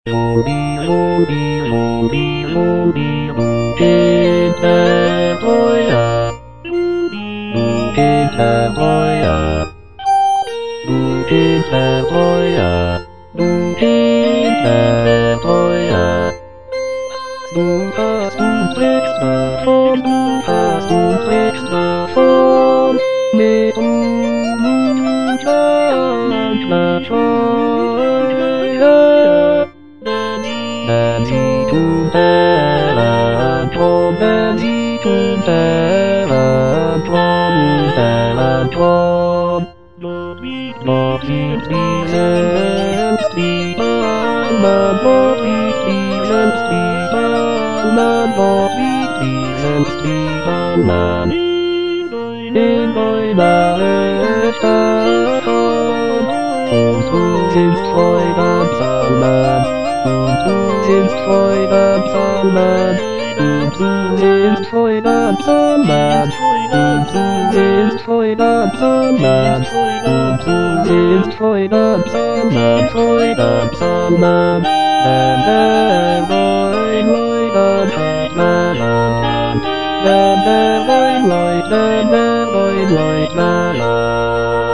Zombie, zombie, zombie, zombie, Lupin der Räuber. Lupin der Räuber. Lupin der Räuber. Lupin der Räuber. Du hast du blickst davon, du hast du blickst davon. Mit wenn sie tun Telantron, wenn sie tun Telantron, Telantron. Dort liegt die Mann, dort liegt die Mann, dort liegt die Mann. In meiner Stadt, und du singst freudsam Mann. Und du singst freudsam Mann. Und du singst freudsam Mann. Und du singst freudsam Mann. Und du singst freudsam Mann. Freudsam Mann. La la la la la la la la la.